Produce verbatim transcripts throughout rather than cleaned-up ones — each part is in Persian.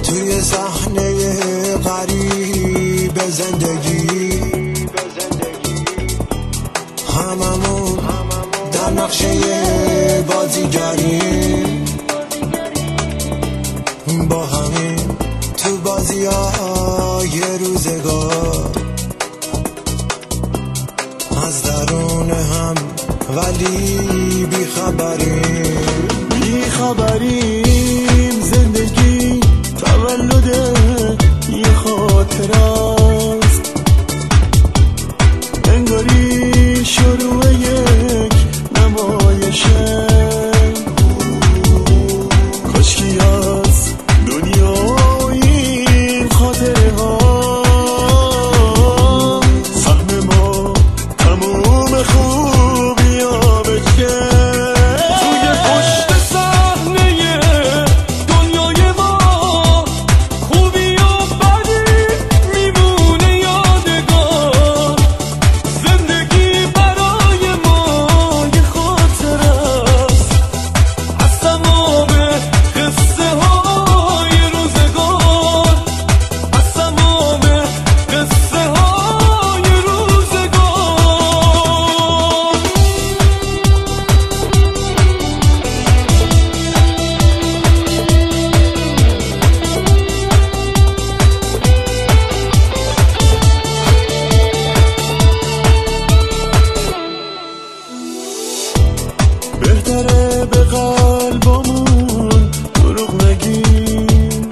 توی صحنه غریب زندگی هممون در نقشه بازیگری با همین تو بازی های روزگار از درون هم ولی بی خبریم بی خبریم زندگی تولد یه خاطر است انگاری شروع یک نمایشه کاشکی از دنیا این خاطره ها سهم ما تموم خوبی ها بشه بهتره به قلبمون دروغ نگیم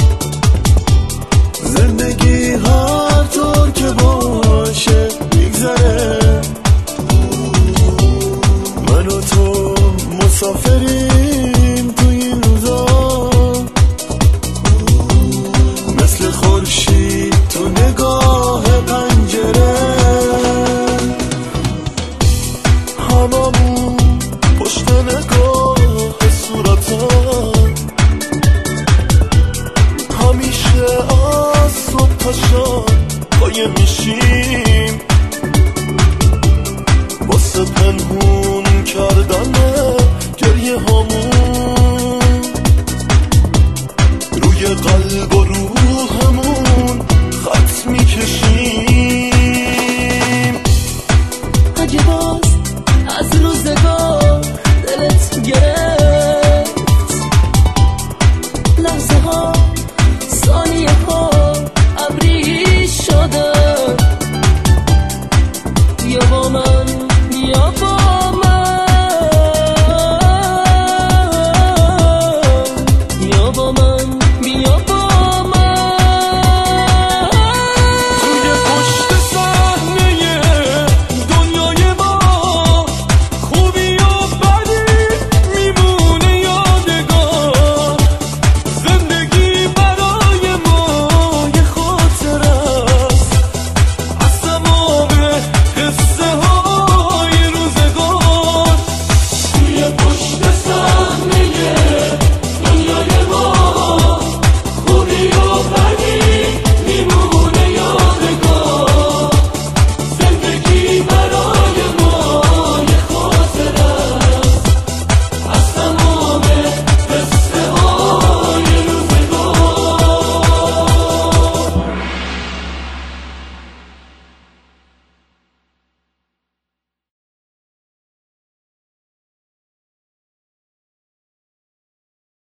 زندگی هر طور که باشه میگذره من و تو مسافریم تو این روزا مثل خورشید تو نگاه پنجره هممون پشت نگاه صورتم همیشه از صبح تا شب قایم میشیم واسه پنهون کردن گریه هامون روی قلب و روحمون خط میکشیم اگه باز از روزگار دلت گرفت لحظه ها ثانیه ها ابری شده یا با من یا با من یا با من